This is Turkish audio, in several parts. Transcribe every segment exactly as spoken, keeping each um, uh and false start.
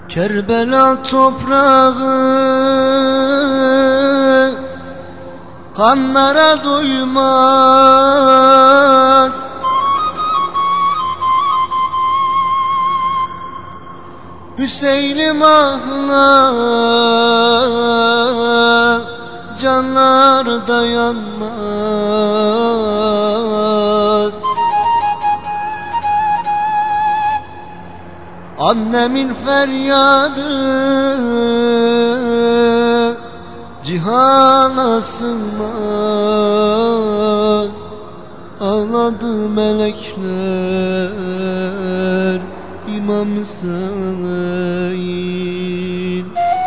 Kerbela toprağı kanlara doymaz. Hüseyin'im ahına canlar dayanmaz. Annemin feryadı cihana sığmaz. Ağladı melekler İmam Hüseyin.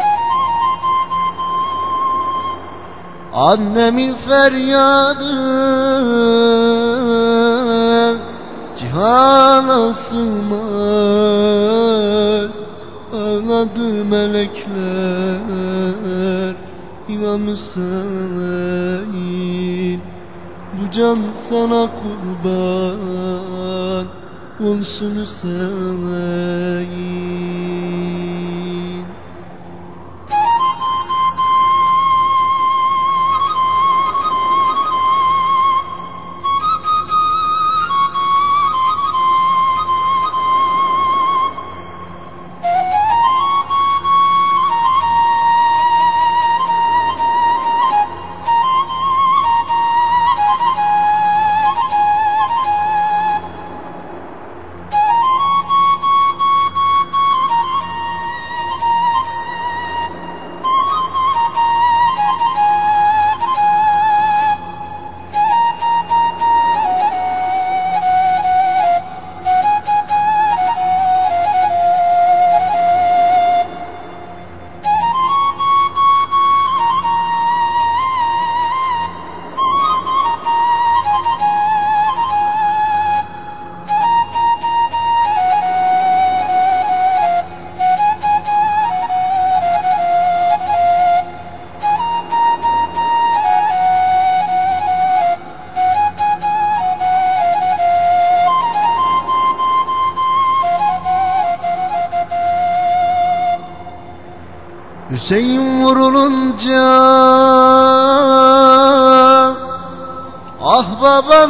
Annemin feryadı cihana sığmaz. Ağladı melekler İmam Hüseyin. Bu can sana kurban olsun Hüseyin. Hüseyin vurulunca ah babam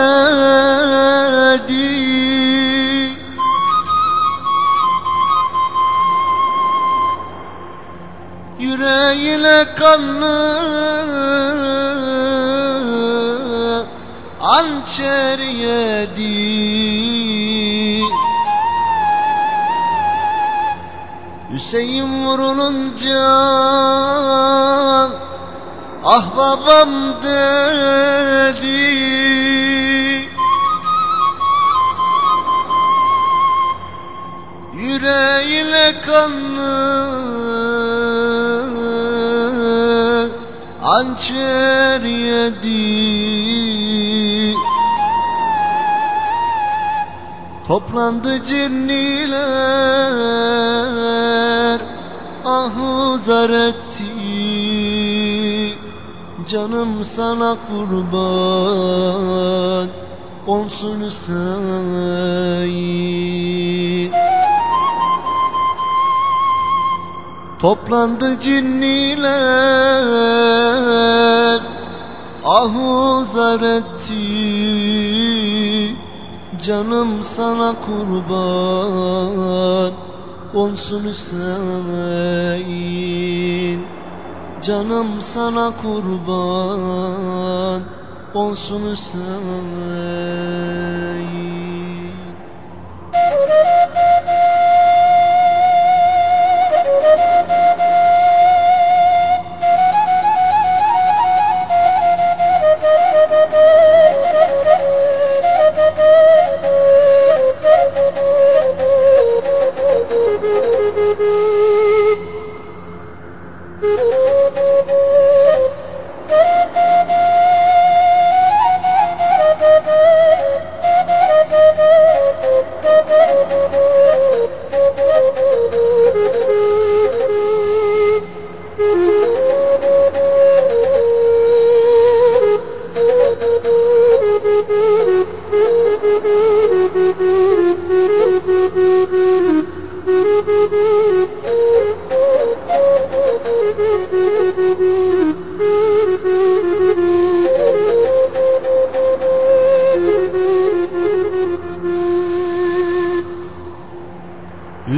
dedi. Yüreğine kanlı hançer yedi. Hüseyin vurulunca ah babam dedi. Yüreğine kanlı hançer yedi. Toplandı cinniler ahu zar etti. Canım sana kurban olsun Hüseyin. Toplandı cinniler ahu zar etti. Canım sana kurban olsun Hüseyin. Canım sana kurban olsun Hüseyin. Thank you.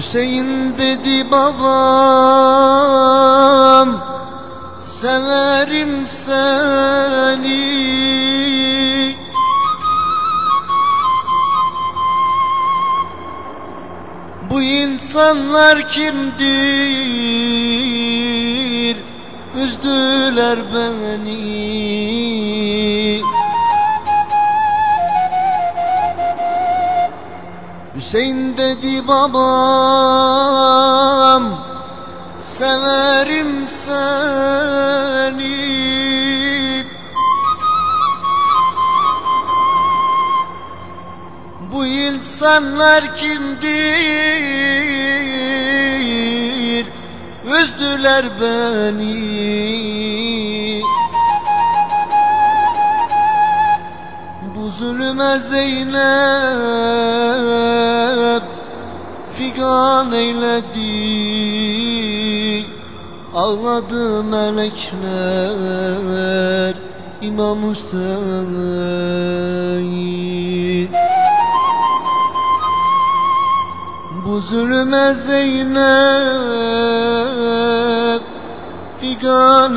Hüseyin dedi babam, severim seni. Bu insanlar kimdir? Üzdüler beni. Hüseyin dedi babam, severim seni. Bu insanlar kimdir? Üzdüler beni. Bu zulüme Zeynep figan eyledi. Ağladı melekler İmam Hüseyin. Bu zulüme Zeynep figan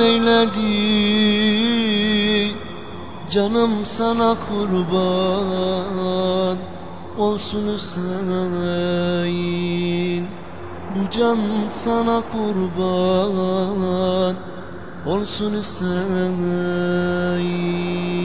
eyledi. Canım sana kurban olsun Hüseyin. Bu can sana kurban olsun Hüseyin.